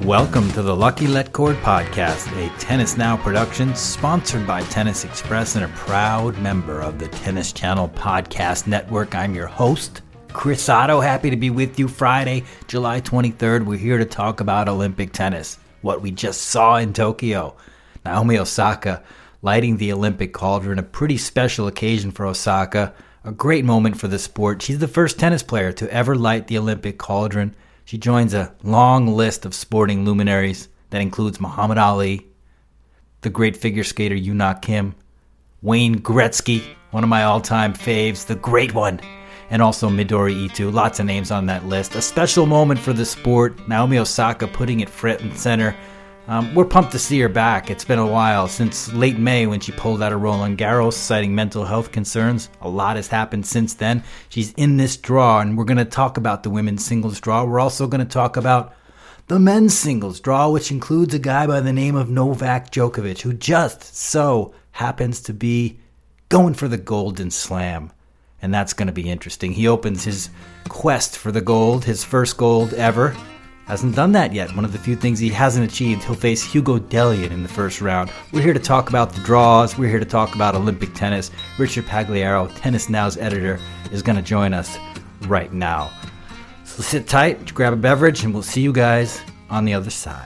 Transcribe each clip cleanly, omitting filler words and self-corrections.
Welcome to the Lucky Let Cord podcast, a Tennis Now production sponsored by Tennis Express and a proud member of the Tennis Channel Podcast Network. I'm your host, Chris Otto. Happy to be with you Friday, July 23rd. We're here to talk about Olympic tennis, what we just saw in Tokyo. Naomi Osaka lighting the Olympic cauldron, a pretty special occasion for Osaka, a great moment for the sport. She's the first tennis player to ever light the Olympic cauldron. She joins a long list of sporting luminaries that includes Muhammad Ali, the great figure skater Yuna Kim, Wayne Gretzky, one of my all-time faves, the great one, and also Midori Ito. Lots of names on that list. A special moment for the sport. Naomi Osaka putting it front and center. We're pumped to see her back. It's been a while, since late May when she pulled out of Roland Garros, citing mental health concerns. A lot has happened since then. She's in this draw, and we're going to talk about the women's singles draw. We're also going to talk about the men's singles draw, which includes a guy by the name of Novak Djokovic, who just so happens to be going for the Golden Slam. And that's going to be interesting. He opens his quest for the gold, his first gold ever. Hasn't done that yet. One of the few things he hasn't achieved. He'll face Hugo Dellien in the first round. We're here to talk about the draws. We're here to talk about Olympic tennis. Richard Pagliaro, Tennis Now's editor, is going to join us right now. So sit tight, grab a beverage, and we'll see you guys on the other side.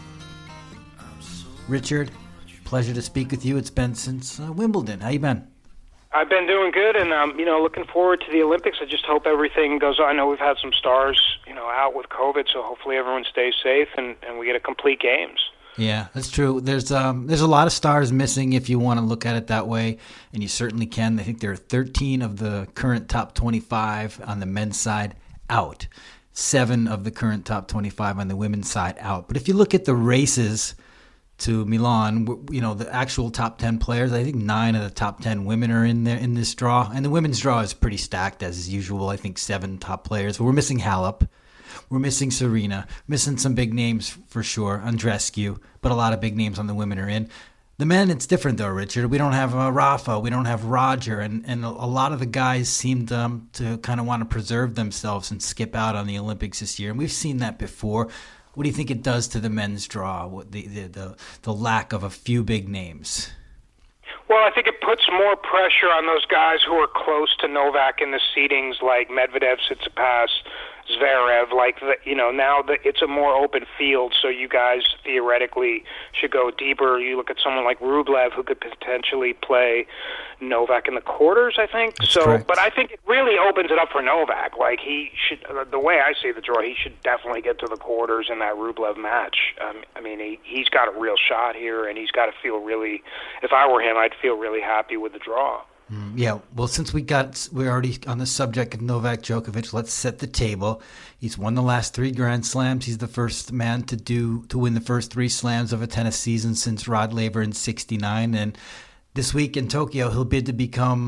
Richard, pleasure to speak with you. It's been since Wimbledon. How you been? I've been doing good, and looking forward to the Olympics. I just hope everything goes on. I know we've had some stars, out with COVID, so hopefully everyone stays safe and we get a complete games. Yeah, that's true. There's a lot of stars missing if you want to look at it that way, and you certainly can. I think there are 13 of the current top 25 on the men's side out, 7 of the current top 25 on the women's side out. But if you look at the races to Milan, the actual top 10 players, I think 9 of the top 10 women are in there in this draw. And the women's draw is pretty stacked as usual. I think 7 top players. We're missing Halep. We're missing Serena. Missing some big names for sure. Andreescu. But a lot of big names on the women are in. The men, it's different though, Richard. We don't have Rafa. We don't have Roger. And a lot of the guys seemed to kind of want to preserve themselves and skip out on the Olympics this year. And we've seen that before. What do you think it does to the men's draw, the lack of a few big names? Well, I think it puts more pressure on those guys who are close to Novak in the seedings, like Medvedev, Tsitsipas, Zverev. Now that it's a more open field, so you guys theoretically should go deeper. You look at someone like Rublev, who could potentially play Novak in the quarters, I think. That's correct. But I think it really opens it up for Novak. Like, he should, the way I see the draw, he should definitely get to the quarters in that Rublev match. He's got a real shot here, and he's got to feel really. If I were him, I'd feel really happy with the draw. Yeah, well, since we're already on the subject of Novak Djokovic, let's set the table. He's won the last 3 Grand Slams. He's the first man to win the first 3 slams of a tennis season since Rod Laver in '69. And this week in Tokyo, he'll bid to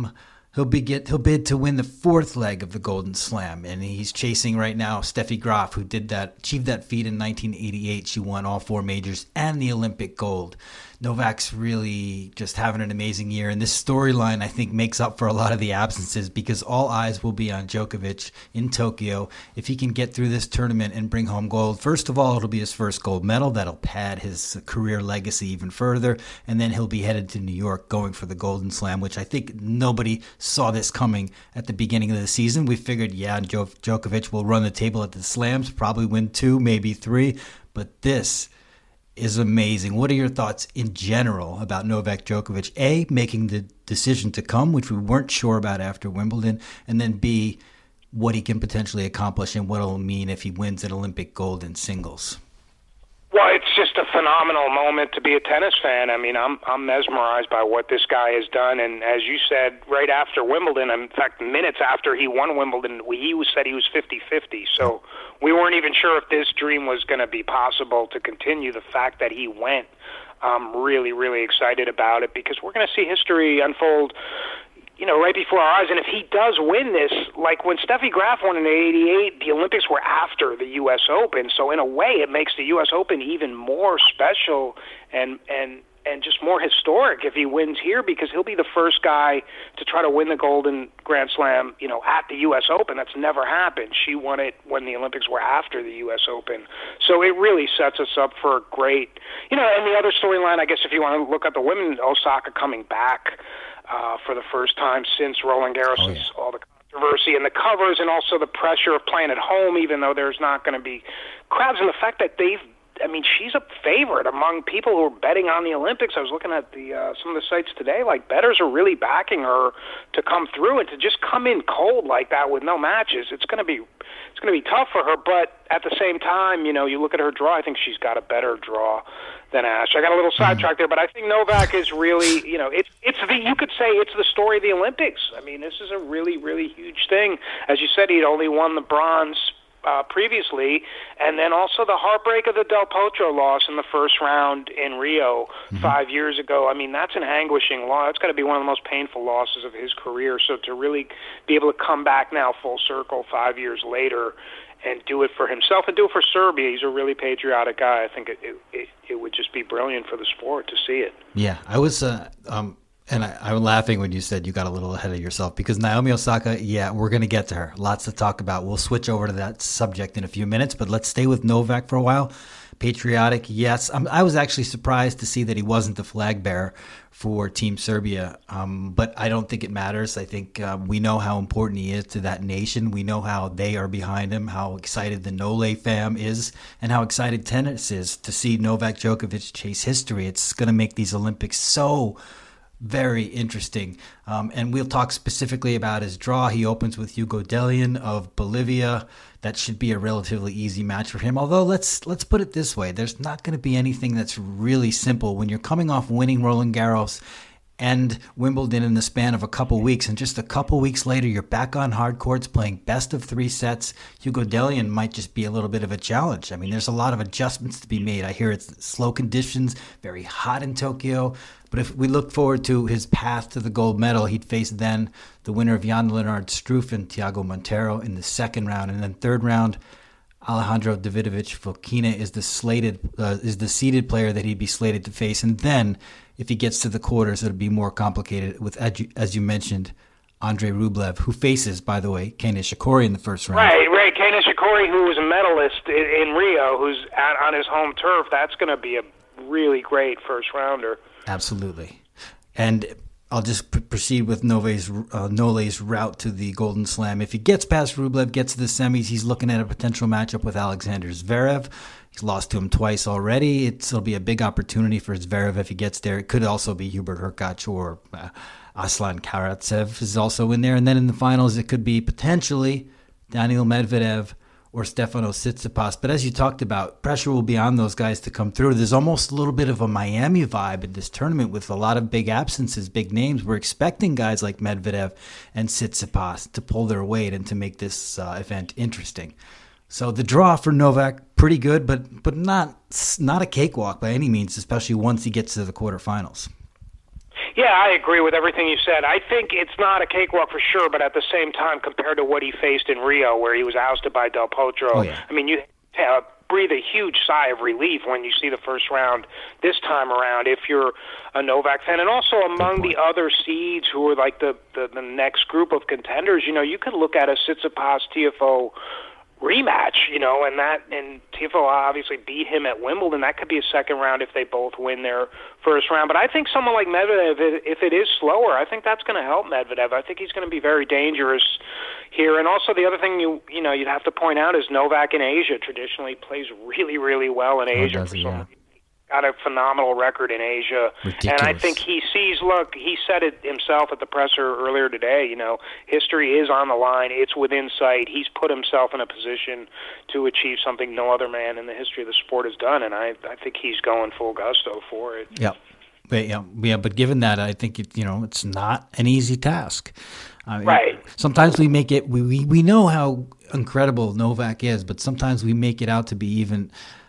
win the 4th leg of the Golden Slam, and he's chasing right now Steffi Graf, who achieved that feat in 1988. She won all 4 majors and the Olympic gold. Novak's really just having an amazing year, and this storyline, I think, makes up for a lot of the absences because all eyes will be on Djokovic in Tokyo. If he can get through this tournament and bring home gold, first of all, it'll be his first gold medal. That'll pad his career legacy even further, and then he'll be headed to New York going for the Golden Slam, which I think nobody saw this coming at the beginning of the season. We figured, Djokovic will run the table at the slams, probably win 2, maybe 3, but this is amazing. What are your thoughts in general about Novak Djokovic? A, making the decision to come, which we weren't sure about after Wimbledon, and then B, what he can potentially accomplish and what it'll mean if he wins an Olympic gold in singles. Well, it's just a phenomenal moment to be a tennis fan. I'm mesmerized by what this guy has done. And as you said, right after Wimbledon, in fact, minutes after he won Wimbledon, he said he was 50-50. So we weren't even sure if this dream was going to be possible to continue. The fact that he went, I'm really, really excited about it because we're going to see history unfold right before our eyes. And if he does win this, like when Steffi Graf won in '88, the Olympics were after the U.S. Open. So in a way, it makes the U.S. Open even more special. And and just more historic if he wins here, because he'll be the first guy to try to win the Golden Grand Slam, at the U.S. Open. That's never happened. She won it when the Olympics were after the U.S. Open. So it really sets us up for a great, and the other storyline, I guess, if you want to look at the women, Osaka coming back for the first time since Roland Garros, since all the controversy and the covers, and also the pressure of playing at home, even though there's not going to be crowds, and the fact that she's a favorite among people who are betting on the Olympics. I was looking at some of the sites today, like bettors are really backing her to come through, and to just come in cold like that with no matches, it's going to be tough for her. But at the same time, you look at her draw, I think she's got a better draw than Ash. I got a little sidetracked there, but I think Novak is really, you could say it's the story of the Olympics. I mean, this is a really, really huge thing. As you said, he'd only won the bronze previously, and then also the heartbreak of the Del Potro loss in the first round in Rio 5 years ago. I mean, that's an anguishing loss. That's got to be one of the most painful losses of his career. So to really be able to come back now full circle 5 years later and do it for himself and do it for Serbia, he's a really patriotic guy. I think it would just be brilliant for the sport to see it. Yeah, I was and I'm laughing when you said you got a little ahead of yourself, because Naomi Osaka, we're going to get to her. Lots to talk about. We'll switch over to that subject in a few minutes, but let's stay with Novak for a while. Patriotic, yes. I was actually surprised to see that he wasn't the flag bearer for Team Serbia, but I don't think it matters. I think we know how important he is to that nation. We know how they are behind him, how excited the Nole fam is, and how excited tennis is to see Novak Djokovic chase history. It's going to make these Olympics so very interesting. And we'll talk specifically about his draw. He opens with Hugo Dellien of Bolivia. That should be a relatively easy match for him. Although let's put it this way. There's not going to be anything that's really simple when you're coming off winning Roland Garros and Wimbledon in the span of a couple weeks, and just a couple weeks later you're back on hard courts playing best of 3 sets. Hugo Dellien might just be a little bit of a challenge. I mean, there's a lot of adjustments to be made. I hear it's slow conditions, very hot in Tokyo. But if we look forward to his path to the gold medal, he'd face then the winner of Jan-Lennard Struff and Thiago Monteiro in the second round. And then third round, Alejandro Davidovich Fokina is the seeded player that he'd be slated to face. And then if he gets to the quarters, it'll be more complicated with, as you mentioned, Andrei Rublev, who faces, by the way, Kei Nishikori in the first round. Right. Kei Nishikori, who was a medalist in Rio, who's on his home turf. That's going to be a really great first rounder. Absolutely. And I'll just proceed with Nole's route to the Golden Slam. If he gets past Rublev, gets to the semis, he's looking at a potential matchup with Alexander Zverev. He's lost to him twice already. It'll be a big opportunity for Zverev if he gets there. It could also be Hubert Hurkacz or Aslan Karatsev is also in there. And then in the finals, it could be potentially Daniil Medvedev or Stefanos Tsitsipas. But as you talked about, pressure will be on those guys to come through. There's almost a little bit of a Miami vibe in this tournament with a lot of big absences, big names. We're expecting guys like Medvedev and Tsitsipas to pull their weight and to make this event interesting. So the draw for Novak, pretty good, but not a cakewalk by any means, especially once he gets to the quarterfinals. Yeah, I agree with everything you said. I think it's not a cakewalk for sure, but at the same time, compared to what he faced in Rio, where he was ousted by Del Potro, I mean, you breathe a huge sigh of relief when you see the first round this time around, if you're a Novak fan. And also among the other seeds who are like the next group of contenders, you could look at a Tsitsipas-Tiafoe rematch, and Tiafoe obviously beat him at Wimbledon. That could be a second round if they both win their first round. But I think someone like Medvedev, if it is slower, I think that's going to help Medvedev. I think he's going to be very dangerous here. And also the other thing you'd have to point out is Novak in Asia traditionally plays really, really well in Asia. Got a phenomenal record in Asia. Ridiculous. And I think he said it himself at the presser earlier today, history is on the line, it's within sight. He's put himself in a position to achieve something no other man in the history of the sport has done, and I think he's going full gusto for it. Yeah. But given that, I think it's not an easy task. Right. Sometimes we make it, we know how incredible Novak is, but sometimes we make it out to be even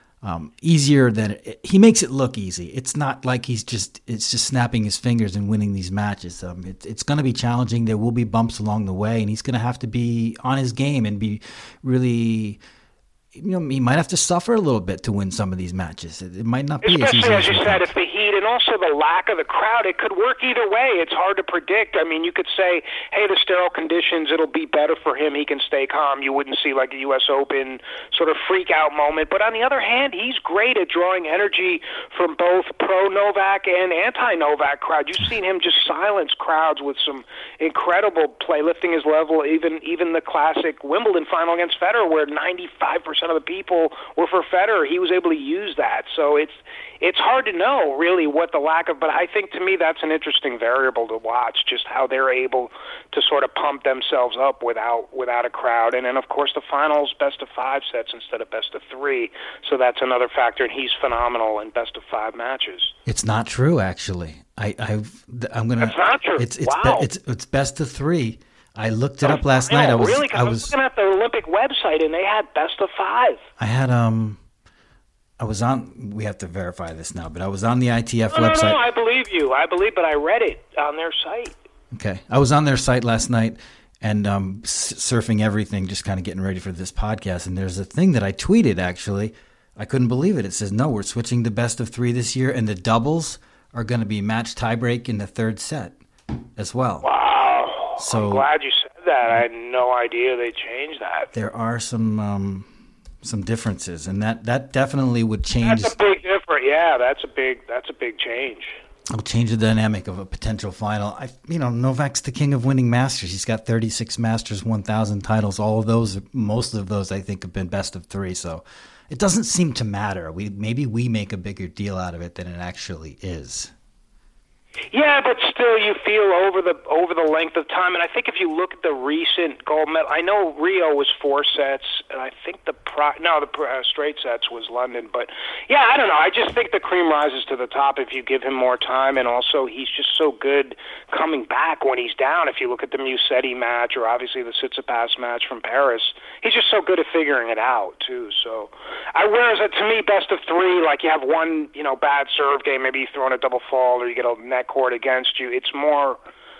easier than he makes it look easy. It's not like it's just snapping his fingers and winning these matches. It's going to be challenging. There will be bumps along the way, and he's going to have to be on his game and be really he might have to suffer a little bit to win some of these matches. It might not be especially, as you said, if the heat and also the lack of the crowd, it could work either way. It's hard to predict. I mean, you could say, hey, the sterile conditions, it'll be better for him. He can stay calm. You wouldn't see like a U.S. Open sort of freak-out moment. But on the other hand, he's great at drawing energy from both pro-Novak and anti-Novak crowd. You've seen him just silence crowds with some incredible play, lifting his level, even the classic Wimbledon final against Federer, where 95% of the people were for Federer. He was able to use that. So it's hard to know really what the lack of, but I think to me that's an interesting variable to watch, just how they're able to sort of pump themselves up without a crowd. And then of course the finals, best of 5 sets instead of best of 3. So that's another factor, and he's phenomenal in best of 5 matches. It's not true, actually. I'm gonna. That's not true. It's best of 3. I looked it up last night. I was looking at the Olympic website, and they had best of 5. I had I was on. We have to verify this now, but I was on the ITF website. No, I believe you. But I read it on their site. Okay, I was on their site last night and surfing everything, just kind of getting ready for this podcast. And there's a thing that I tweeted. Actually, I couldn't believe it. It says, "No, we're switching to best of 3 this year, and the doubles are going to be match tiebreak in the 3rd set as well." Wow. So I'm glad you said that. I had no idea they changed that. There are some differences, and that definitely would change. That's a big difference. Yeah, that's a big change. It'll change the dynamic of a potential final. Novak's the king of winning Masters. He's got 36 Masters 1000 titles. All of those, most of those, I think, have been best of 3. So it doesn't seem to matter. Maybe we make a bigger deal out of it than it actually is. Yeah, but still, you feel over the length of time, and I think if you look at the recent gold medal, I know Rio was 4 sets, and I think the straight sets was London. But yeah, I don't know. I just think the cream rises to the top if you give him more time, and also he's just so good coming back when he's down. If you look at the Musetti match, or obviously the Tsitsipas match from Paris, he's just so good at figuring it out too. So, whereas to me, best of 3, like you have one bad serve game, maybe you throw in a double fault or you get a net court against you. It's more.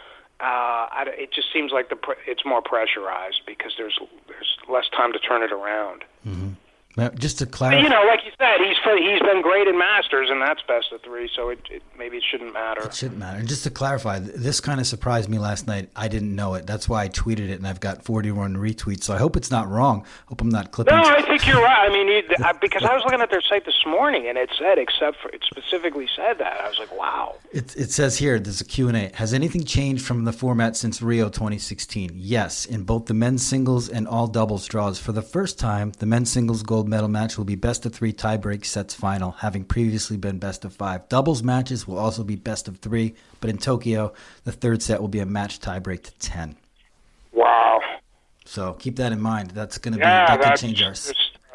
It just seems like it's more pressurized because there's less time to turn it around. Mm-hmm. Now, just to clarify, like you said, he's been great in Masters, and that's best of 3. So maybe it shouldn't matter. It shouldn't matter. And just to clarify, this kind of surprised me last night. I didn't know it. That's why I tweeted it, and I've got 41 retweets. So I hope it's not wrong. Hope I'm not clipping. No, I think you're right. I mean, because I was looking at their site this morning, and it specifically said that. I was like, wow. It says here, there's a Q&A. Has anything changed from the format since Rio 2016? Yes, in both the men's singles and all doubles draws. For the first time, the men's singles gold medal match will be best of 3 tiebreak sets final, having previously been best of 5. Doubles matches will also be best of 3, but in Tokyo, the 3rd set will be a match tiebreak to 10. Wow. So keep that in mind. That's going to be that could change ours.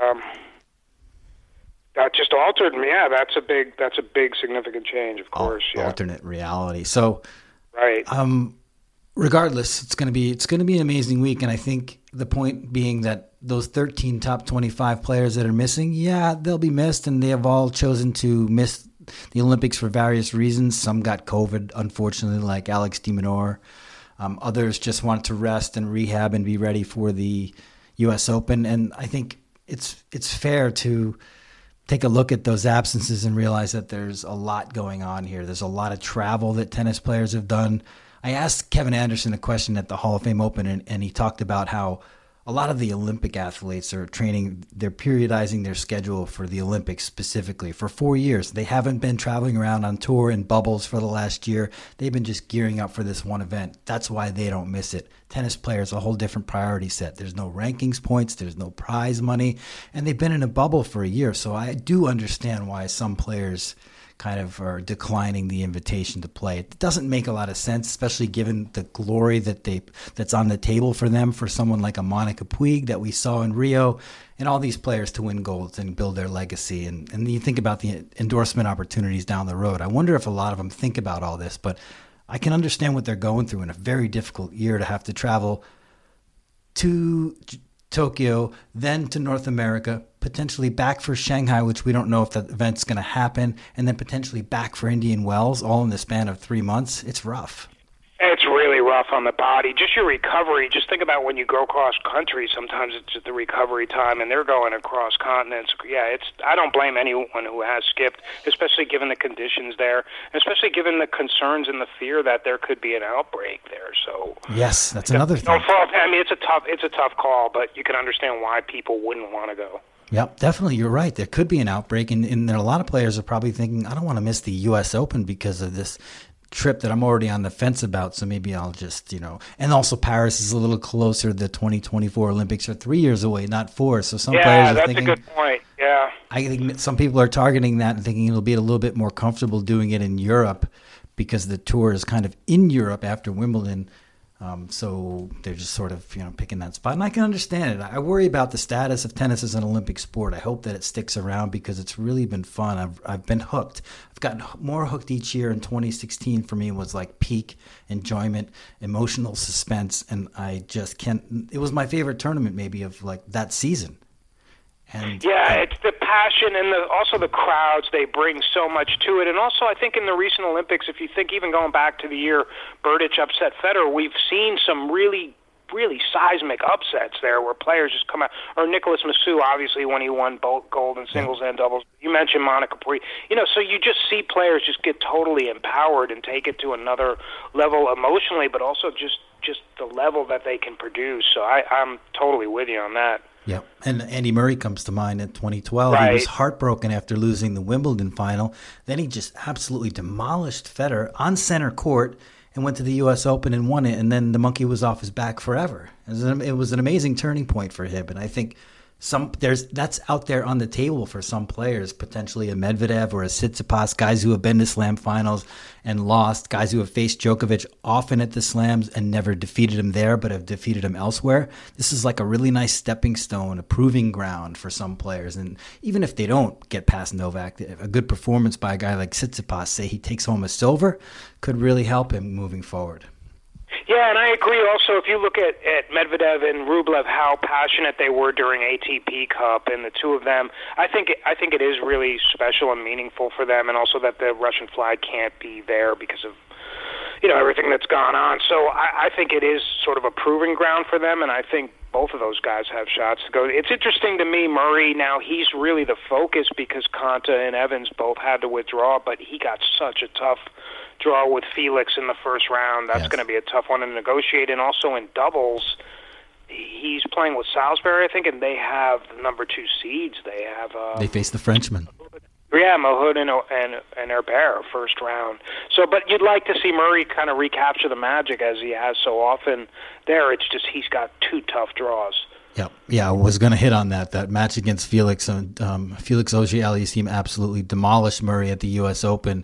That just altered me. Yeah, that's a big significant change, of course. Alternate reality. So right. Regardless, it's going to be an amazing week, and I think the point being that those 13 top 25 players that are missing, they'll be missed, and they have all chosen to miss the Olympics for various reasons. Some got COVID, unfortunately, like Alex de Minaur. Others just want to rest and rehab and be ready for the U.S. Open, and I think it's fair to take a look at those absences and realize that there's a lot going on here. There's a lot of travel that tennis players have done. I asked Kevin Anderson a question at the Hall of Fame Open, and he talked about how a lot of the Olympic athletes are training, they're periodizing their schedule for the Olympics specifically for 4 years. They haven't been traveling around on tour in bubbles for the last year. They've been just gearing up for this one event. That's why they don't miss it. Tennis players, a whole different priority set. There's no rankings points, there's no prize money, and they've been in a bubble for a year. So I do understand why some players kind of are declining the invitation to play. It doesn't make a lot of sense, especially given the glory that's on the table for them, for someone like a Monica Puig that we saw in Rio, and all these players to win golds and build their legacy. And you think about the endorsement opportunities down the road. I wonder if a lot of them think about all this, but I can understand what they're going through in a very difficult year to have to travel to Tokyo, then to North America, potentially back for Shanghai, which we don't know if that event's going to happen, and then potentially back for Indian Wells, all in the span of 3 months. It's rough. It's really rough. on the body. Just your recovery. Just think about when you go cross country. Sometimes it's just the recovery time, and they're going across continents. Yeah, I don't blame anyone who has skipped, especially given the conditions there, especially given the concerns and the fear that there could be an outbreak there. So yes, that's another thing. I mean, it's a tough call, but you can understand why people wouldn't want to go. Yep, definitely. You're right. There could be an outbreak, and there are a lot of players are probably thinking, I don't want to miss the U.S. Open because of this trip that I'm already on the fence about, so maybe I'll just, and also Paris is a little closer. The 2024 Olympics are 3 years away, not 4. So some players are thinking. Yeah, that's a good point. Yeah. I think some people are targeting that and thinking it'll be a little bit more comfortable doing it in Europe because the tour is kind of in Europe after Wimbledon. So they're just sort of, picking that spot. And I can understand it. I worry about the status of tennis as an Olympic sport. I hope that it sticks around because it's really been fun. I've been hooked. I've gotten more hooked each year. In 2016 for me was like peak enjoyment, emotional suspense. And I just can't. It was my favorite tournament maybe of like that season. And it's the passion and also the crowds. They bring so much to it. And also, I think in the recent Olympics, if you think even going back to the year Berdych upset Federer, we've seen some really, really seismic upsets there where players just come out. Or Nicolas Massou, obviously, when he won both gold in singles and doubles. You mentioned Monica Puri. So you just see players just get totally empowered and take it to another level emotionally, but also just the level that they can produce. So I'm totally with you on that. Yeah, and Andy Murray comes to mind in 2012. Right. He was heartbroken after losing the Wimbledon final. Then he just absolutely demolished Federer on center court and went to the U.S. Open and won it. And then the monkey was off his back forever. It was an amazing turning point for him. And I think that's out there on the table for some players, potentially a Medvedev or a Tsitsipas, guys who have been to Slam finals and lost, guys who have faced Djokovic often at the Slams and never defeated him there, but have defeated him elsewhere. This is like a really nice stepping stone, a proving ground for some players. And even if they don't get past Novak, a good performance by a guy like Tsitsipas, say he takes home a silver, could really help him moving forward. Yeah, and I agree also, if you look at Medvedev and Rublev, how passionate they were during ATP Cup, and the two of them, I think it is really special and meaningful for them, and also that the Russian flag can't be there because of everything that's gone on. So I think it is sort of a proving ground for them, and I think both of those guys have shots to go. It's interesting to me, Murray, now he's really the focus because Konta and Evans both had to withdraw, but he got such a tough draw with Felix in the first round. That's going to be a tough one to negotiate. And also in doubles, he's playing with Salisbury, I think, and they have the number 2 seeds. They face the Frenchman. Yeah, Mahut and Herbert first round. So, but you'd like to see Murray kind of recapture the magic as he has so often there. It's just he's got 2 tough draws. Yeah, I was going to hit on that match against Felix. Felix Auger-Aliassime absolutely demolished Murray at the U.S. Open.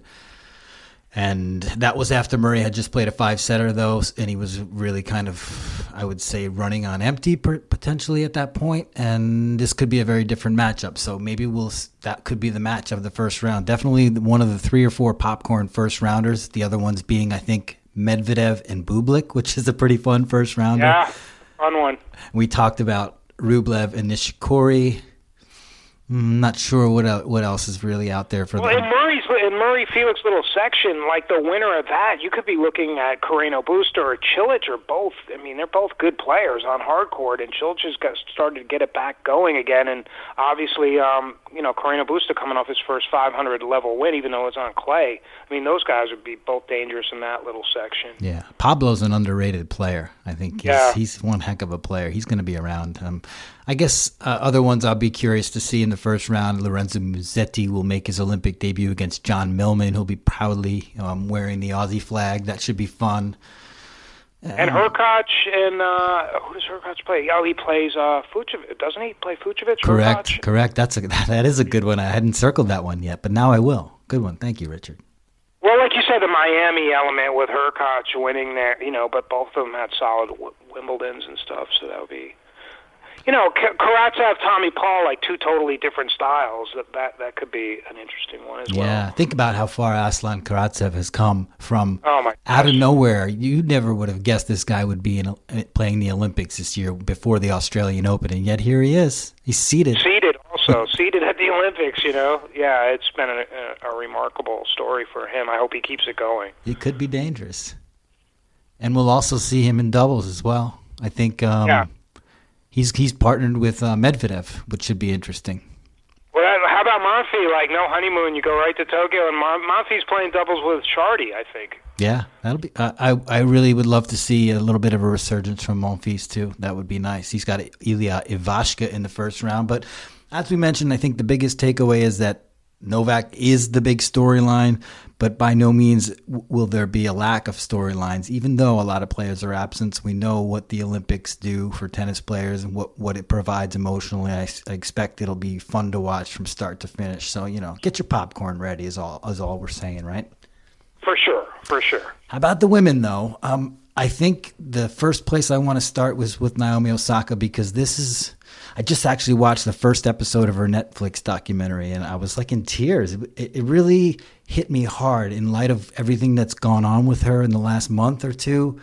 And that was after Murray had just played a 5-setter, though, and he was really kind of, I would say, running on empty potentially at that point. And this could be a very different matchup. So maybe that could be the match of the first round. Definitely one of the 3 or 4 popcorn first rounders. The other ones being, I think, Medvedev and Bublik, which is a pretty fun first rounder. Yeah, fun one. We talked about Rublev and Nishikori. I'm not sure what else is really out there for them. In Murray-Felix little section, like the winner of that, you could be looking at Carreno Busta or Cilic or both. I mean, they're both good players on hard court, and Cilic has started to get it back going again. And obviously, Carreno Busta coming off his first 500 level win, even though it's on clay. I mean, those guys would be both dangerous in that little section. Yeah, Pablo's an underrated player. I think he's one heck of a player. He's going to be around. I guess other ones I'll be curious to see in the first round. Lorenzo Musetti will make his Olympic debut against John Millman. He'll be proudly wearing the Aussie flag. That should be fun. And Hurkacz, and who does Hurkacz play? Oh, he plays Fucsovics. Doesn't he play Fucsovics? Correct. That is a good one. I hadn't circled that one yet, but now I will. Good one. Thank you, Richard. Well, like you said, the Miami element with Hurkacz winning there, but both of them had solid Wimbledons and stuff, so that would be... Karatsev, Tommy Paul, like 2 totally different styles. That could be an interesting one as well. Yeah, think about how far Aslan Karatsev has come from out of nowhere. You never would have guessed this guy would be playing the Olympics this year before the Australian Open, and yet here he is. He's seated. Seated at the Olympics, Yeah, it's been a remarkable story for him. I hope he keeps it going. It could be dangerous. And we'll also see him in doubles as well. I think he's partnered with Medvedev, which should be interesting. Well, how about Monfils? Like, no honeymoon, you go right to Tokyo, and Monfils playing doubles with Chardy, I think. Yeah, that'll be. I really would love to see a little bit of a resurgence from Monfils too. That would be nice. He's got Ilya Ivashka in the first round, but as we mentioned, I think the biggest takeaway is that Novak is the big storyline, but by no means will there be a lack of storylines. Even though a lot of players are absent, we know what the Olympics do for tennis players and what it provides emotionally. I expect it'll be fun to watch from start to finish. So, get your popcorn ready is all we're saying, right? For sure. How about the women, though? I think the first place I want to start was with Naomi Osaka, because I just actually watched the first episode of her Netflix documentary, and I was like in tears. It really hit me hard in light of everything that's gone on with her in the last month or two,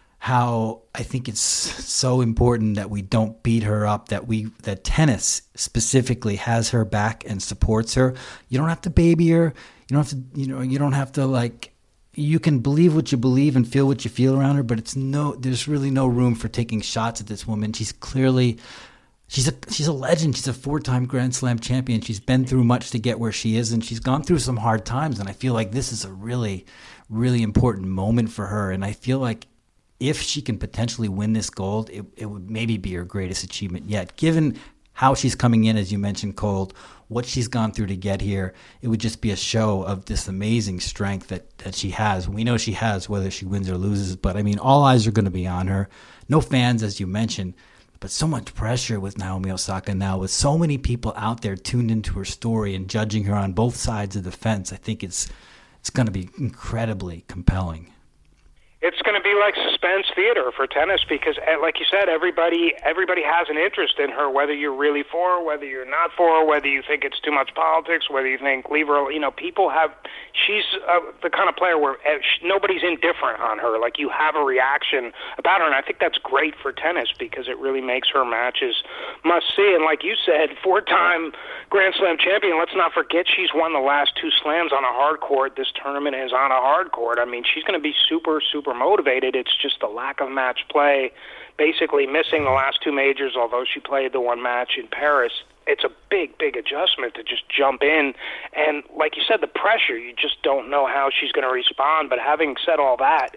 how I think it's so important that we don't beat her up, that tennis specifically has her back and supports her. You don't have to baby her. You don't have to you can believe what you believe and feel what you feel around her, but there's really no room for taking shots at this woman. She's clearly, she's a legend. She's a 4-time Grand Slam champion. She's been through much to get where she is, and she's gone through some hard times. And I feel like this is a really, really important moment for her. And I feel like if she can potentially win this gold, it would maybe be her greatest achievement yet. Given how she's coming in, as you mentioned, cold, what she's gone through to get here, it would just be a show of this amazing strength that she has. We know she has, whether she wins or loses, but I mean, all eyes are going to be on her. No fans, as you mentioned, but so much pressure with Naomi Osaka now, with so many people out there tuned into her story and judging her on both sides of the fence. I think it's going to be incredibly compelling. It's going to be like suspense theater for tennis because, like you said, everybody has an interest in her, whether you're really for her, whether you're not for her, whether you think it's too much politics, whether you think leave her. People have. She's the kind of player where nobody's indifferent on her. Like, you have a reaction about her, and I think that's great for tennis because it really makes her matches must see. And like you said, 4-time Grand Slam champion. Let's not forget she's won the last 2 slams on a hard court. This tournament is on a hard court. I mean, she's going to be super, super motivated. It's just the lack of match play, basically missing the last 2 majors, although she played the 1 match in Paris. It's a big, big adjustment to just jump in. And like you said, the pressure, you just don't know how she's going to respond. But having said all that,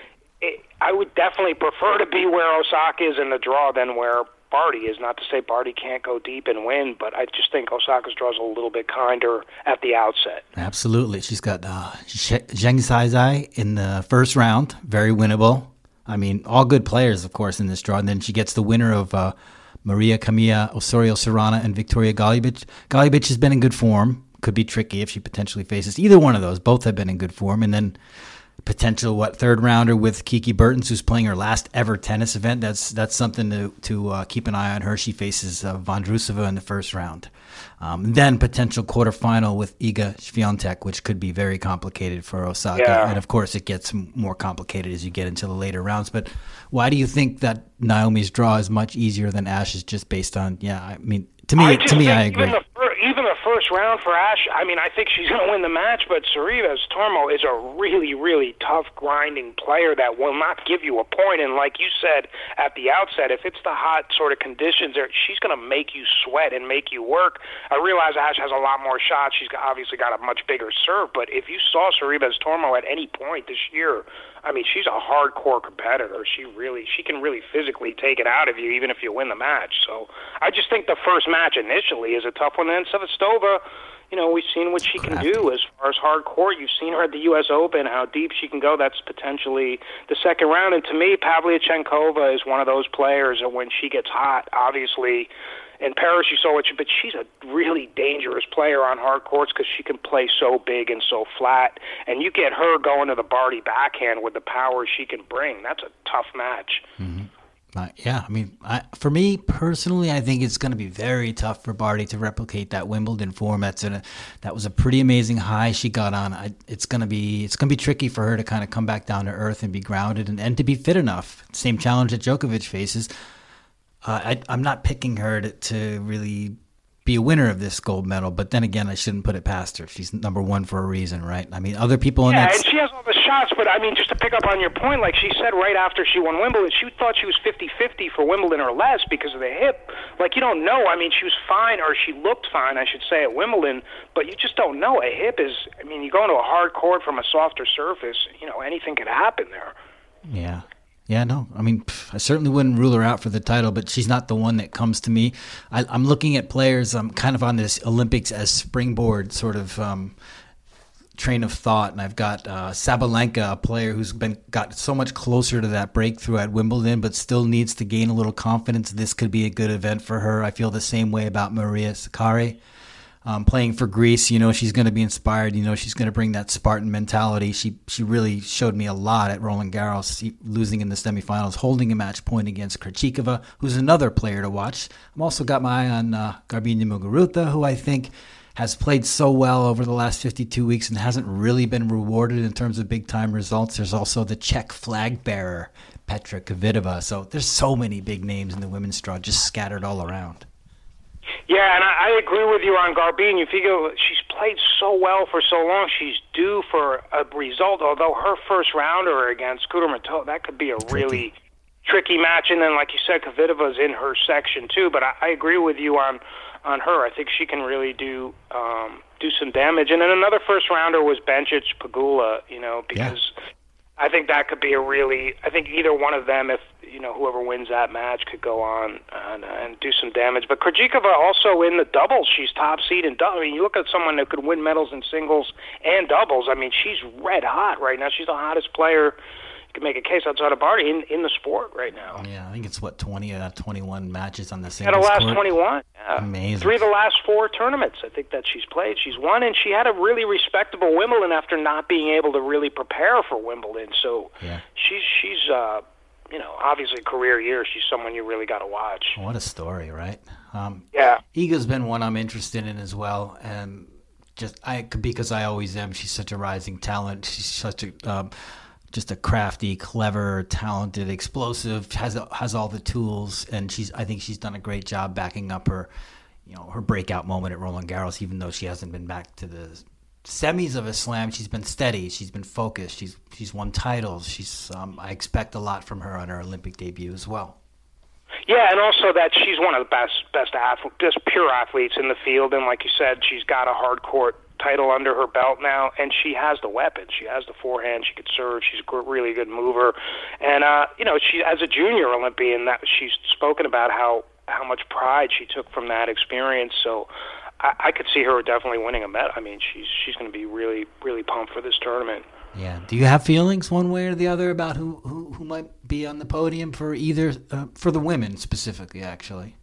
I would definitely prefer to be where Osaka is in the draw than where Barty is. Not to say Barty can't go deep and win, but I just think Osaka's draw is a little bit kinder at the outset. Absolutely. She's got Zheng Saizai in the first round, very winnable. I mean, all good players, of course, in this draw. And then she gets the winner of Maria Camilla Osorio-Serrana and Victoria Golubic. Golubic has been in good form. Could be tricky if she potentially faces either one of those. Both have been in good form. And then potential third rounder with Kiki Bertens, who's playing her last ever tennis event. That's something to keep an eye on her. She faces Vondrousova in the first round. Then potential quarterfinal with Iga Swiatek, which could be very complicated for Osaka. Yeah. And of course, it gets more complicated as you get into the later rounds. But why do you think that Naomi's draw is much easier than Ash's, just based on? Yeah, I mean, to me, I agree. Even the first round for Ash, I mean, I think she's going to win the match, but Sorribes Tormo is a really, really tough, grinding player that will not give you a point. And like you said at the outset, if it's the hot sort of conditions there, she's going to make you sweat and make you work. I realize Ash has a lot more shots. She's obviously got a much bigger serve, but if you saw Sorribes Tormo at any point this year, I mean, she's a hardcore competitor. She can really physically take it out of you, even if you win the match. So I just think the first match initially is a tough one. And then Sevastova, we've seen what she can do as far as hardcore. You've seen her at the U.S. Open, how deep she can go. That's potentially the second round. And to me, Pavlyuchenkova is one of those players that when she gets hot, obviously, in Paris you saw it, but she's a really dangerous player on hard courts because she can play so big and so flat. And you get her going to the Barty backhand with the power she can bring. That's a tough match. Mm-hmm. Yeah, I mean, for me personally, I think it's going to be very tough for Barty to replicate that Wimbledon form. That was a pretty amazing high she got on. It's going to be tricky for her to kind of come back down to earth and be grounded and to be fit enough. Same challenge that Djokovic faces. I'm not picking her to really be a winner of this gold medal, but then again, I shouldn't put it past her. She's number 1 for a reason, right? I mean, other people in that... and she has all the shots, but I mean, just to pick up on your point, like she said right after she won Wimbledon, she thought she was 50-50 for Wimbledon or less because of the hip. Like, you don't know. I mean, she was fine, or she looked fine, I should say, at Wimbledon, but you just don't know. A hip is, I mean, you go into a hard court from a softer surface, you know, anything could happen there. Yeah. Yeah, no. I mean, I certainly wouldn't rule her out for the title, but she's not the one that comes to me. I'm looking at players. I'm kind of on this Olympics as springboard sort of train of thought, and I've got Sabalenka, a player who's got so much closer to that breakthrough at Wimbledon, but still needs to gain a little confidence. This could be a good event for her. I feel the same way about Maria Sakkari. Playing for Greece, you know, she's going to be inspired. You know, she's going to bring that Spartan mentality. She really showed me a lot at Roland Garros, losing in the semifinals, holding a match point against Krejcikova, who's another player to watch. I've also got my eye on Garbiñe Muguruza, who I think has played so well over the last 52 weeks and hasn't really been rewarded in terms of big-time results. There's also the Czech flag bearer, Petra Kvitova. So there's so many big names in the women's draw just scattered all around. Yeah, and I agree with you on Garbiñe. You figure she's played so well for so long, she's due for a result, although her first rounder against Kudermetova, that could be a really tricky match. And then, like you said, Kvitova's in her section too, but I agree with you on her. I think she can really do some damage. And then another first rounder was Bencic Pegula, you know, because I think that could be I think either one of them, if, you know, whoever wins that match could go on and do some damage. But Krejcikova also in the doubles, she's top seed in doubles. I mean, you look at someone that could win medals in singles and doubles. I mean, she's red hot right now. She's the hottest player. You can make a case outside of Barty in the sport right now. Yeah, I think it's 20 out of 21 matches on the singles court. The last 21. Yeah. Amazing. 3 of the last 4 tournaments I think that she's played, she's won, and she had a really respectable Wimbledon after not being able to really prepare for Wimbledon. So she's you know, obviously career year. She's someone you really got to watch. What a story, right? Yeah. Iga's been one I'm interested in as well, and because I always am. She's such a rising talent. She's such a just a crafty, clever, talented, explosive. Has all the tools, and I think she's done a great job backing up her, you know, her breakout moment at Roland Garros. Even though she hasn't been back to the semis of a slam, she's been steady. She's been focused. She's won titles. I expect a lot from her on her Olympic debut as well. Yeah, and also that she's one of the best pure athletes in the field. And like you said, she's got a hard court title under her belt now, and she has the weapons. She has the forehand. She could serve. She's a really good mover. And you know, she as a junior Olympian, that she's spoken about how much pride she took from that experience. So I could see her definitely winning a medal. I mean, she's going to be really, really pumped for this tournament. Yeah. Do you have feelings one way or the other about who might be on the podium for either for the women specifically? Actually,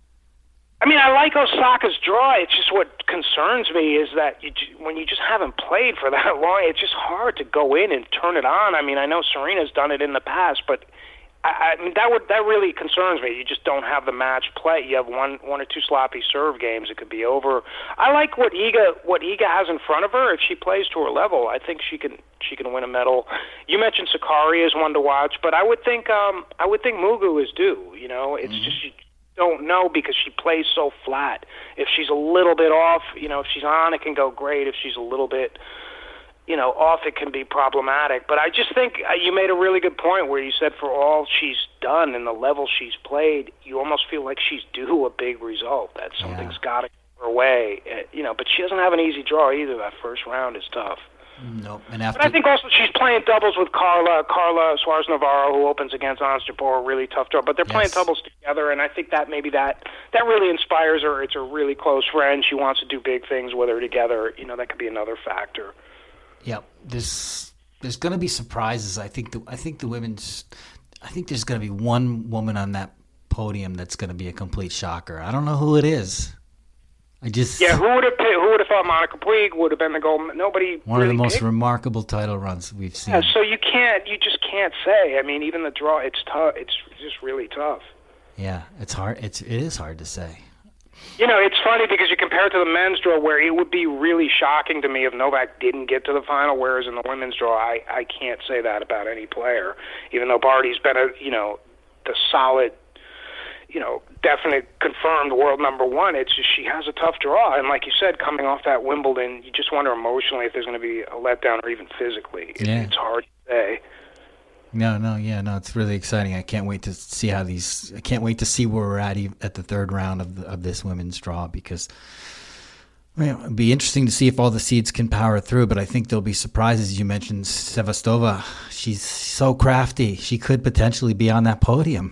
I mean, I like Osaka's draw. It's just what concerns me is that when you just haven't played for that long, it's just hard to go in and turn it on. I mean, I know Serena's done it in the past, but I mean, that really concerns me. You just don't have the match play. You have one or two sloppy serve games. It could be over. I like what Iga has in front of her. If she plays to her level, I think she can win a medal. You mentioned Sakkari as one to watch, but I would think Mugu is due. You know, it's just you don't know because she plays so flat. If she's a little bit off, you know, if she's on, it can go great. If she's a little bit, you know, off, it can be problematic. But I just think you made a really good point where you said for all she's done and the level she's played, you almost feel like she's due a big result, that something's got to go her way. You know, but she doesn't have an easy draw either. That first round is tough. Nope. But I think also she's playing doubles with Carla Suarez Navarro, who opens against Ons Jabeur, a really tough draw. But they're playing doubles together, and I think that maybe that really inspires her. It's a really close friend. She wants to do big things with her together. You know, that could be another factor. Yeah, there's going to be surprises. I think the women's. I think there's going to be one woman on that podium that's going to be a complete shocker. I don't know who it is. Who would have thought Monica Puig would have been the gold? Nobody. One of the most remarkable title runs we've seen. Yeah, so you just can't say. I mean, even the draw, it's tough. It's just really tough. Yeah, it's hard. It is hard to say. You know, it's funny because you compare it to the men's draw, where it would be really shocking to me if Novak didn't get to the final, whereas in the women's draw, I can't say that about any player, even though Barty's been the solid, definite confirmed world number one. It's just she has a tough draw, and like you said, coming off that Wimbledon, you just wonder emotionally if there's going to be a letdown or even physically. It's hard to say. No, it's really exciting. I can't wait to see I can't wait to see where we're at the third round of this women's draw, because it'd be interesting to see if all the seeds can power through, but I think there'll be surprises. You mentioned Sevastova. She's so crafty. She could potentially be on that podium.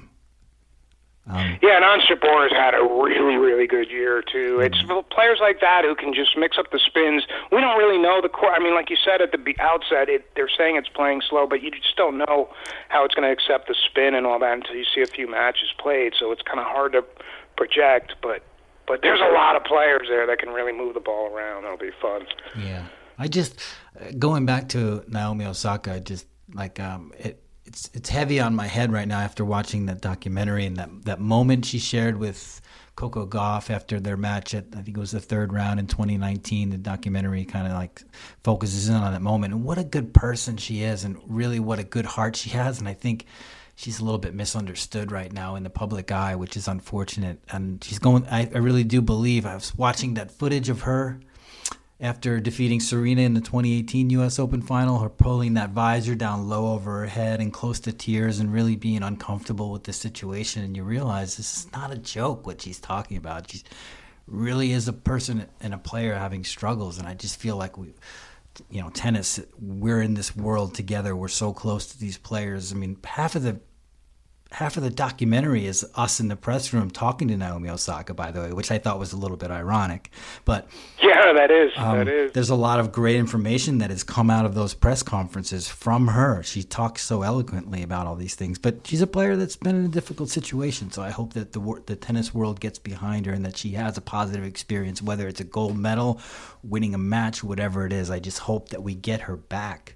And Ons Jabeur's had a really, really good year, too. It's players like that who can just mix up the spins. We don't really know the court. I mean, like you said at the outset, they're saying it's playing slow, but you just don't know how it's going to accept the spin and all that until you see a few matches played, so it's kind of hard to project, but there's a lot of players there that can really move the ball around. That'll be fun. Yeah. I just, going back to Naomi Osaka, just like it's heavy on my head right now after watching that documentary, and that moment she shared with Coco Gauff after their match at, I think it was the third round in 2019. The documentary kind of like focuses in on that moment, and what a good person she is, and really what a good heart she has. And I think she's a little bit misunderstood right now in the public eye, which is unfortunate. And she's going, I really do believe, I was watching that footage of her after defeating Serena in the 2018 U.S. Open final, her pulling that visor down low over her head and close to tears and really being uncomfortable with the situation. And you realize this is not a joke, what she's talking about. She really is a person and a player having struggles. And I just feel like tennis, we're in this world together. We're so close to these players. I mean, half of the documentary is us in the press room talking to Naomi Osaka, by the way, which I thought was a little bit ironic. But yeah, that is. There's a lot of great information that has come out of those press conferences from her. She talks so eloquently about all these things. But she's a player that's been in a difficult situation, so I hope that the tennis world gets behind her and that she has a positive experience, whether it's a gold medal, winning a match, whatever it is. I just hope that we get her back.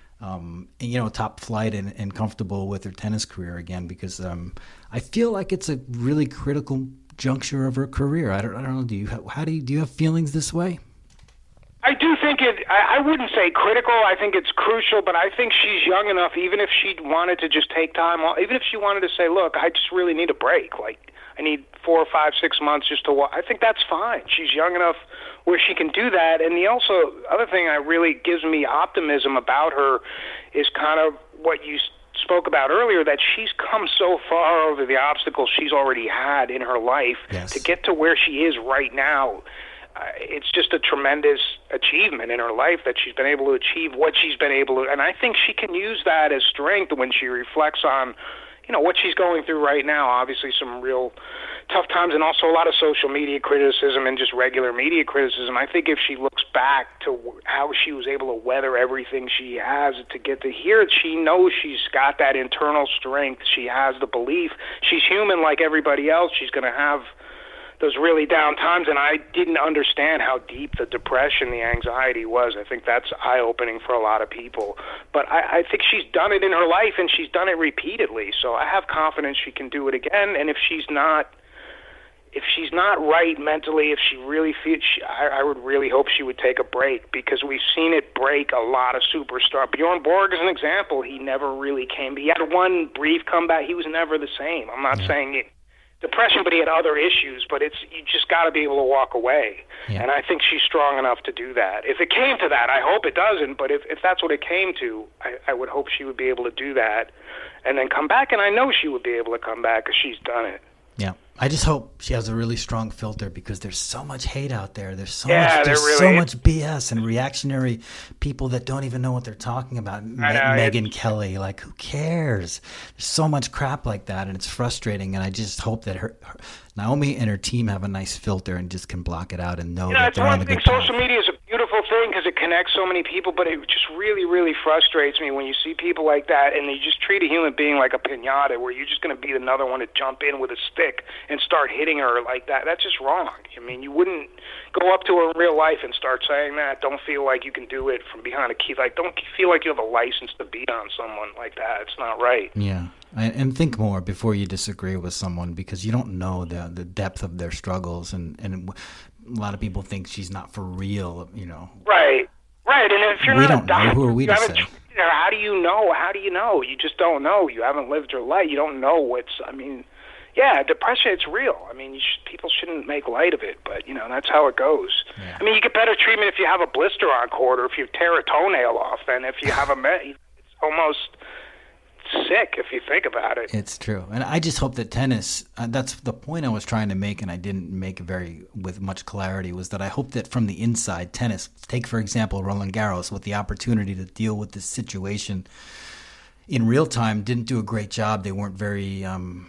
Top flight and comfortable with her tennis career again, because I feel like it's a really critical juncture of her career. I don't know. Do you have feelings this way? I do think I wouldn't say critical. I think it's crucial, but I think she's young enough, even if she wanted to just take time off, even if she wanted to say, look, I just really need a break. Like, I need 4 or 5, 6 months just to walk. I think that's fine. She's young enough where she can do that. And the other thing that really gives me optimism about her is kind of what you spoke about earlier, that she's come so far over the obstacles she's already had in her life to get to where she is right now. It's just a tremendous achievement in her life that she's been able to achieve what she's been able to. And I think she can use that as strength when she reflects on what she's going through right now. Obviously some real tough times, and also a lot of social media criticism and just regular media criticism. I think if she looks back to how she was able to weather everything she has to get to here, she knows she's got that internal strength. She has the belief. She's human like everybody else. She's going to have those really down times, and I didn't understand how deep the depression, the anxiety was. I think that's eye-opening for a lot of people. But I think she's done it in her life, and she's done it repeatedly. So I have confidence she can do it again. And if she's not right mentally, if she really feels, I would really hope she would take a break, because we've seen it break a lot of superstars. Bjorn Borg is an example. He never really came. He had one brief comeback. He was never the same. I'm not saying it. Depression, but he had other issues. But you just got to be able to walk away, and I think she's strong enough to do that. If it came to that, I hope it doesn't. But if that's what it came to, I would hope she would be able to do that, and then come back. And I know she would be able to come back, because she's done it. Yeah, I just hope she has a really strong filter, because there's so much hate out there. There's so much BS and reactionary people that don't even know what they're talking about. Megyn Kelly, like, who cares? There's so much crap like that, and it's frustrating. And I just hope that Naomi and her team have a nice filter and just can block it out and know that they're on the good path. Social media is a beautiful thing because it connects so many people, but it just really, really frustrates me when you see people like that and you just treat a human being like a piñata, where you're just going to be another one to jump in with a stick and start hitting her like that. That's just wrong. I mean, you wouldn't go up to her in real life and start saying that. Don't feel like you can do it from behind a key. Like, don't feel like you have a license to beat on someone like that. It's not right. Yeah. And think more before you disagree with someone, because you don't know the depth of their struggles, and a lot of people think she's not for real, Right. And if you're not a doctor, who are we to say? How do you know? You just don't know. You haven't lived your life. You don't know Yeah, depression, it's real. I mean, people shouldn't make light of it, but, that's how it goes. Yeah. I mean, you get better treatment if you have a blister on court or if you tear a toenail off than if you have it's almost sick if you think about it. It's true. And I just hope that tennis, that's the point I was trying to make, and I didn't make it with much clarity, was that I hope that from the inside, tennis, take, for example, Roland Garros, with the opportunity to deal with this situation in real time, didn't do a great job. They weren't very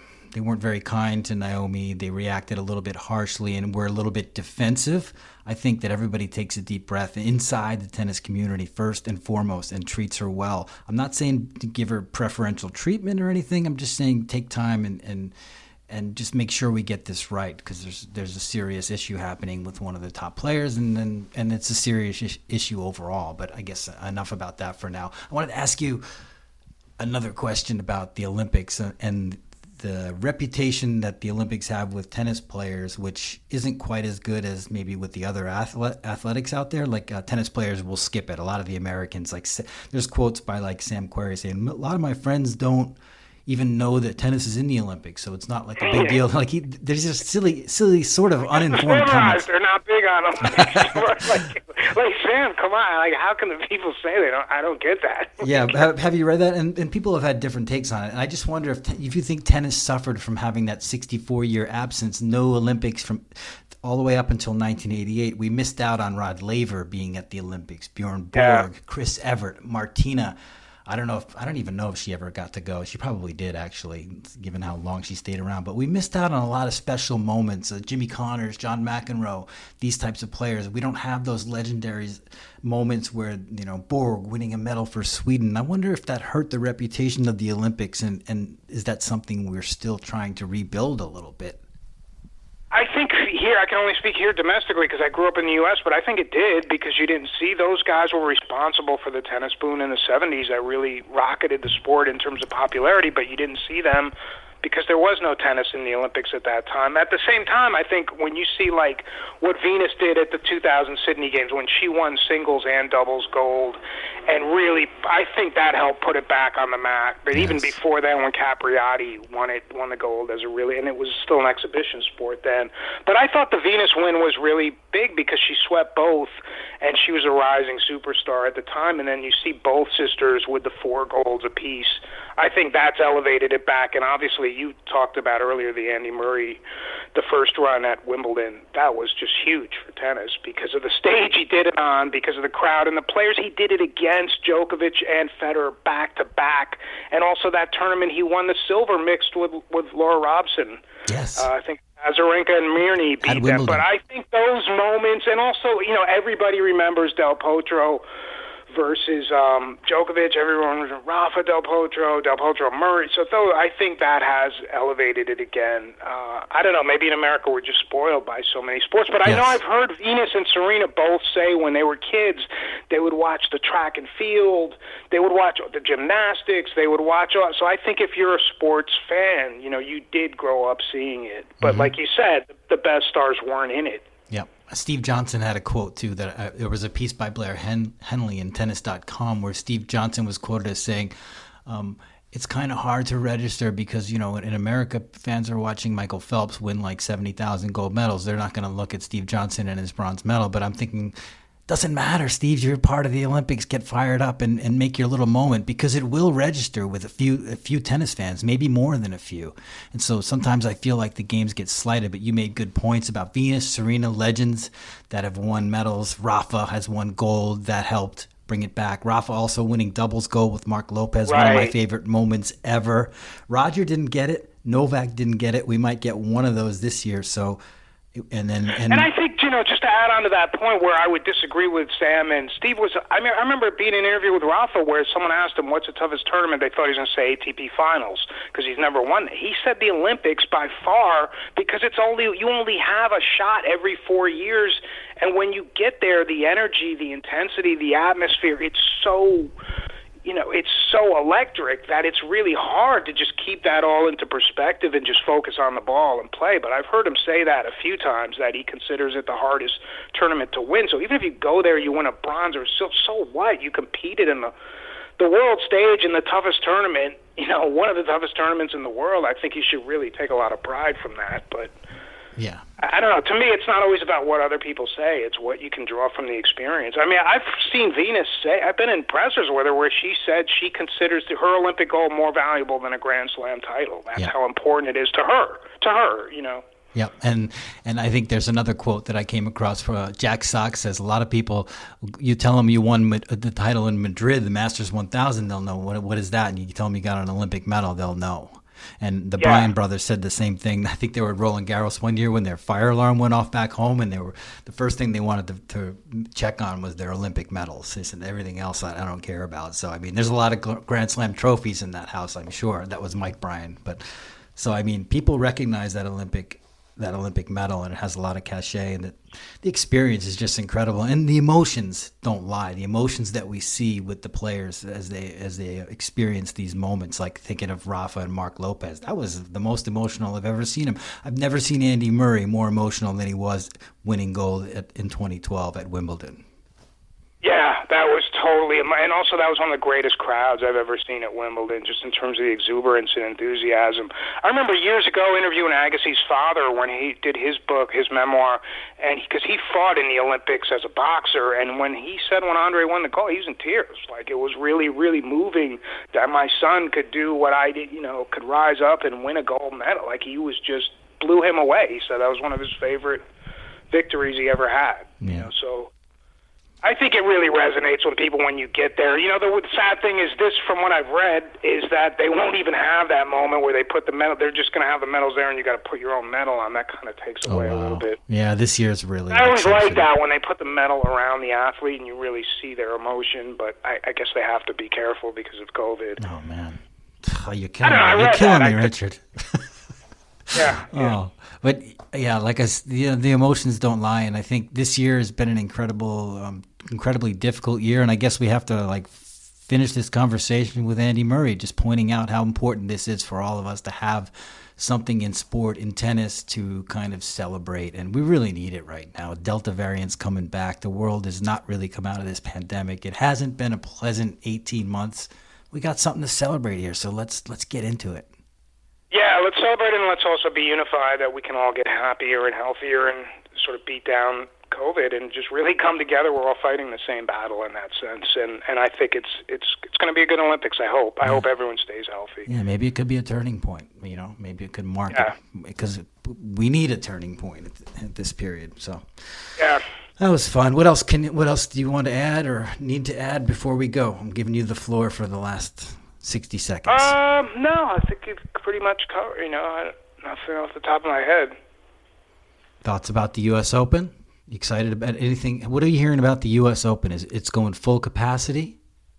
kind to Naomi. They reacted a little bit harshly and were a little bit defensive. I think that everybody takes a deep breath inside the tennis community first and foremost and treats her well. I'm not saying to give her preferential treatment or anything. I'm just saying take time and just make sure we get this right, because there's a serious issue happening with one of the top players, and it's a serious issue overall. But I guess enough about that for now. I wanted to ask you another question about the Olympics and the reputation that the Olympics have with tennis players, which isn't quite as good as maybe with the other athletics out there. Like tennis players will skip it. A lot of the Americans, there's quotes by Sam Querrey saying, a lot of my friends don't even know that tennis is in the Olympics, so it's not like a big deal. There's just silly sort of uninformed comments. They're not big on them. like Sam, come on! How can the people say they don't? I don't get that. Yeah, have you read that? And people have had different takes on it. And I just wonder if you think tennis suffered from having that 64-year absence, no Olympics from all the way up until 1988. We missed out on Rod Laver being at the Olympics, Bjorn Borg, Chris Evert, Martina. I don't even know if she ever got to go. She probably did, actually, given how long she stayed around. But we missed out on a lot of special moments. Jimmy Connors, John McEnroe, these types of players. We don't have those legendary moments where, Borg winning a medal for Sweden. I wonder if that hurt the reputation of the Olympics, and is that something we're still trying to rebuild a little bit? I think here, I can only speak here domestically because I grew up in the U.S., but I think it did, because you didn't see those guys were responsible for the tennis boom in the 70s that really rocketed the sport in terms of popularity, but you didn't see them because there was no tennis in the Olympics at that time. At the same time, I think when you see what Venus did at the 2000 Sydney Games, when she won singles and doubles gold, and really, I think that helped put it back on the map. But even before then, when Capriati won the gold and it was still an exhibition sport then. But I thought the Venus win was really big because she swept both, and she was a rising superstar at the time. And then you see both sisters with the 4 golds apiece. I think that's elevated it back. And obviously, you talked about earlier the Andy Murray, the first run at Wimbledon. That was just huge for tennis because of the stage he did it on, because of the crowd and the players he did it against, Djokovic and Federer back to back, and also that tournament he won the silver mixed with Laura Robson. Yes, I think Azarenka and Mirny beat them. But I think those moments, and also everybody remembers Del Potro versus Djokovic. Everyone was Rafa, Del Potro, Murray. So I think that has elevated it again. I don't know, maybe in America we're just spoiled by so many sports. But I know I've heard Venus and Serena both say when they were kids they would watch the track and field, they would watch the gymnastics, they would watch all. So I think if you're a sports fan, you did grow up seeing it. But like you said, the best stars weren't in it. Yeah. Steve Johnson had a quote, too, that there was a piece by Blair Henley in Tennis.com where Steve Johnson was quoted as saying, it's kind of hard to register because, in America, fans are watching Michael Phelps win 70,000 gold medals. They're not going to look at Steve Johnson and his bronze medal. But I'm thinking, doesn't matter, Steve. You're part of the Olympics. Get fired up and make your little moment, because it will register with a few tennis fans, maybe more than a few. And so sometimes I feel like the games get slighted, but you made good points about Venus, Serena, legends that have won medals. Rafa has won gold. That helped bring it back. Rafa also winning doubles gold with Mark Lopez, one of my favorite moments ever. Roger didn't get it. Novak didn't get it. We might get one of those this year. So, and I think, just to add on to that point where I would disagree with Sam and Steve I remember being in an interview with Rafa where someone asked him what's the toughest tournament. They thought he was going to say ATP Finals because he's never won it. He said the Olympics by far, because you only have a shot every 4 years, and when you get there, the energy, the intensity, the atmosphere, it's so electric that it's really hard to just keep that all into perspective and just focus on the ball and play. But I've heard him say that a few times, that he considers it the hardest tournament to win. So even if you go there, you win a bronze or silver, so what? You competed in the world stage in the toughest tournament, one of the toughest tournaments in the world. I think he should really take a lot of pride from that. But yeah, I don't know. To me, it's not always about what other people say. It's what you can draw from the experience. I mean, I've seen Venus say, I've been in pressers with her where she said she considers her Olympic gold more valuable than a Grand Slam title. That's how important it is to her. Yep, and I think there's another quote that I came across from Jack Sock says, a lot of people, you tell them you won the title in Madrid, the Masters 1000, they'll know what is that, and you tell them you got an Olympic medal, they'll know. And the Bryan brothers said the same thing. I think they were at Roland Garros one year when their fire alarm went off back home, and the first thing they wanted to check on was their Olympic medals. They said everything else I don't care about. So I mean, there's a lot of Grand Slam trophies in that house, I'm sure. That was Mike Bryan, but so I mean, people recognize that Olympic medal, and it has a lot of cachet, and the experience is just incredible, and the emotions don't lie. The emotions that we see with the players as they experience these moments, like thinking of Rafa and Mark Lopez, that was the most emotional I've ever seen him. I've never seen Andy Murray more emotional than he was winning gold in 2012 at Wimbledon. Yeah, that was totally, and also that was one of the greatest crowds I've ever seen at Wimbledon, just in terms of the exuberance and enthusiasm. I remember years ago interviewing Agassi's father when he did his book, his memoir, and because he fought in the Olympics as a boxer, and when he said when Andre won the gold, he was in tears. Like, it was really, really moving that my son could do what I did, could rise up and win a gold medal. Like, he was just blew him away. He said that was one of his favorite victories he ever had. Yeah. So I think it really resonates when you get there. The sad thing is this, from what I've read, is that they won't even have that moment where they put the medal. They're just going to have the medals there, and you got to put your own medal on. That kind of takes away a little bit. Yeah, this year's really. I always like that when they put the medal around the athlete and you really see their emotion. But I guess they have to be careful because of COVID. Oh man, you're killing me, Richard. Yeah. Oh, but yeah, like the emotions don't lie, and I think this year has been an incredibly difficult year, and I guess we have to finish this conversation with Andy Murray, just pointing out how important this is for all of us to have something in sport, in tennis, to kind of celebrate, and we really need it right now. Delta variant's coming back. The world has not really come out of this pandemic. It hasn't been a pleasant 18 months. We got something to celebrate here, so let's get into it. Yeah, let's celebrate, and let's also be unified, that we can all get happier and healthier and sort of beat down COVID and just really come together. We're all fighting the same battle in that sense, and I think it's going to be a good Olympics. I hope. I hope everyone stays healthy. Yeah, maybe it could be a turning point. Maybe it could mark it, because we need a turning point at this period. So yeah, that was fun. What else do you want to add or need to add before we go? I'm giving you the floor for the last 60 seconds. No, I think you've pretty much covered. Nothing off the top of my head. Thoughts about the U.S. Open? You excited about anything? What are you hearing about the U.S. Open? Is it's going full capacity?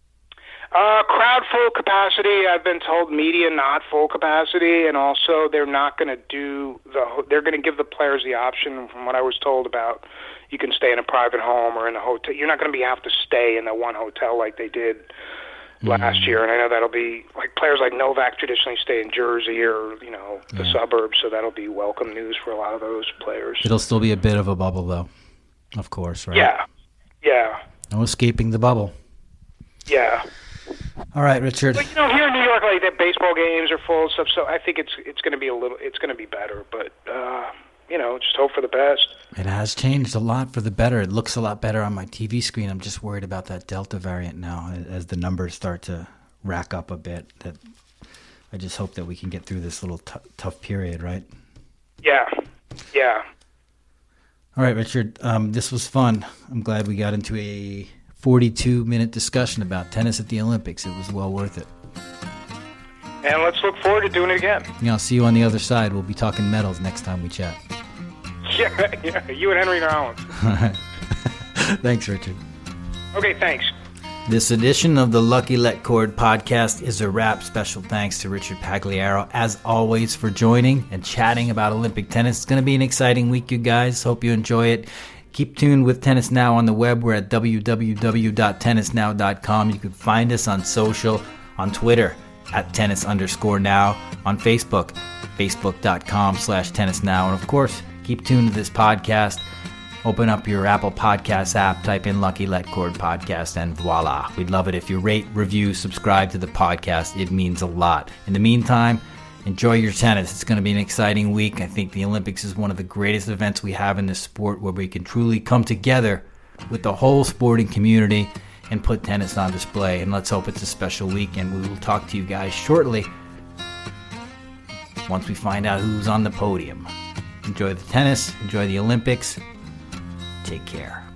Crowd full capacity. I've been told media not full capacity, and also they're not going to do they're going to give the players the option, from what I was told, about you can stay in a private home or in a hotel. You're not going to have to stay in the one hotel like they did last year, and I know that'll be players like Novak traditionally stay in Jersey or the suburbs, so that'll be welcome news for a lot of those players. It'll still be a bit of a bubble, though, of course, right? Yeah. No escaping the bubble. Yeah. All right, Richard. But here in New York, the baseball games are full and stuff, so I think it's going to be it's going to be better, but just hope for the best. It has changed a lot for the better. It looks a lot better on my TV screen. I'm just worried about that Delta variant now as the numbers start to rack up a bit. That I just hope that we can get through this little tough period, right? Yeah. All right, Richard. This was fun. I'm glad we got into a 42-minute discussion about tennis at the Olympics. It was well worth it. And let's look forward to doing it again. Yeah, I'll see you on the other side. We'll be talking medals next time we chat. Yeah, you and Henry Rollins. Thanks, Richard. Okay, thanks. This edition of the Lucky Let Cord podcast is a wrap. Special thanks to Richard Pagliaro, as always, for joining and chatting about Olympic tennis. It's going to be an exciting week, you guys. Hope you enjoy it. Keep tuned with Tennis Now on the web. We're at www.tennisnow.com. You can find us on social, on Twitter, at tennis_now, on Facebook, facebook.com/tennisnow. And of course, keep tuned to this podcast Open up your Apple Podcasts app, type in Lucky Let Cord Podcast, and voila. We'd love it if you rate, review, subscribe to the podcast. It means a lot. In the meantime, enjoy your tennis. It's going to be an exciting week. I think the Olympics is one of the greatest events we have in this sport, where we can truly come together with the whole sporting community and put tennis on display. And let's hope it's a special week, and we will talk to you guys shortly once we find out who's on the podium. Enjoy the tennis. Enjoy the Olympics. Take care.